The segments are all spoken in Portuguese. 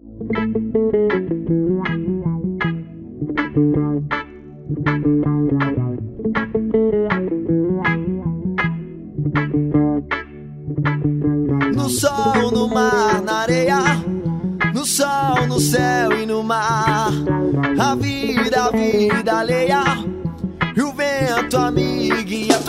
No sol, no mar, na areia, no sol, no céu e no mar. A vida alheia e o vento a me guia.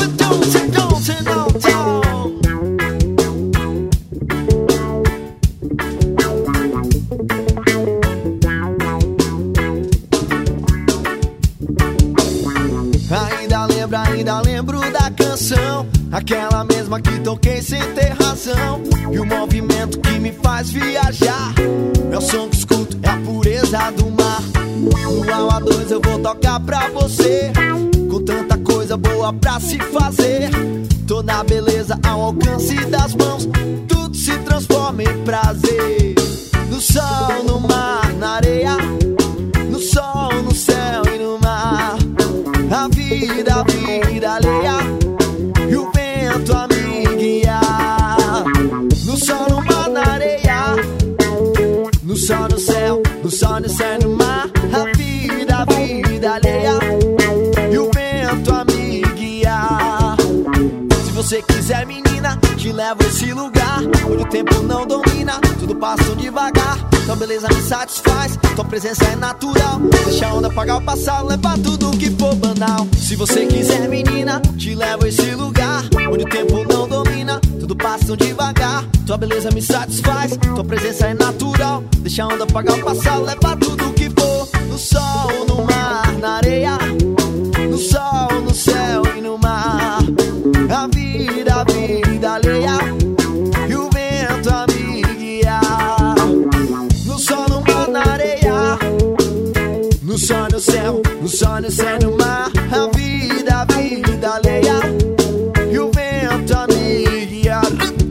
Ainda lembro da canção, aquela mesma que toquei sem ter razão. E o movimento que me faz viajar é o som que escuto, é a pureza do mar. No A2 eu vou tocar pra você, com tanta coisa boa pra se fazer. Toda a beleza ao alcance das mãos, tudo se transforma em prazer. No sol, no mar, na areia, no sol, no céu e no mar. A vida alheia e o vento a me guiar. No sol, no mar, na areia, no sol, no céu, no sol, no céu e no mar. A vida alheia e o vento a me guiar. Se você quiser, menina, te levo a esse lugar onde o tempo não domina, tudo passa devagar. Tua beleza me satisfaz, tua presença é natural. Deixa a onda apagar o passado, leva tudo que for banal. Se você quiser, menina, te levo a esse lugar onde o tempo não domina, tudo passa devagar. Tua beleza me satisfaz, tua presença é natural. Deixa a onda apagar o passado, leva tudo que for. No sol, no mar, na areia, no sol, no céu e no mar. A vida alheia e o vento a me guiar. No sol, no mar, na areia, no sol, no céu, no sol, no céu e no mar. A vida alheia e o vento a me guiar.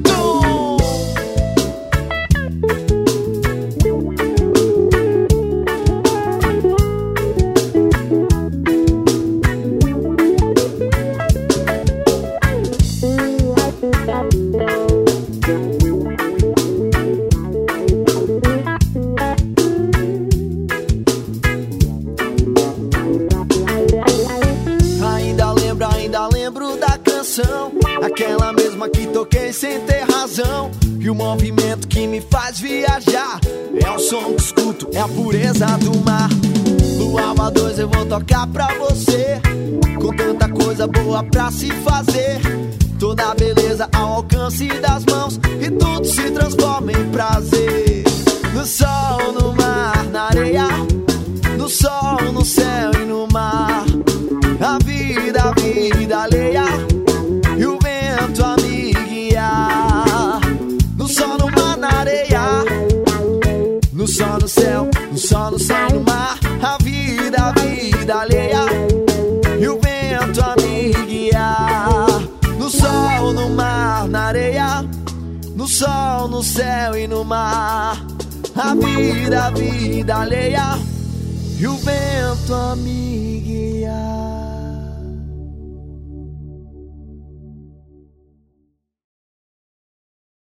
Ainda lembro da canção, aquela mesma que toquei sem ter razão. E o movimento que me faz viajar é o som que escuto, é a pureza do mar. No A2 eu vou tocar pra você, com tanta coisa boa pra se fazer. Toda a beleza ao alcance das mãos e tudo se transforma em prazer. No sol, no mar, na areia, no sol, no céu e no mar. A vida alheia e o vento a me guiar. No sol, no mar, na areia, no sol, no céu, no sol, no céu e no mar. A vida alheia e o vento a me guiar. No sol, no mar, na areia, no sol, no céu e no mar. A vida alheia e o vento a me guiar.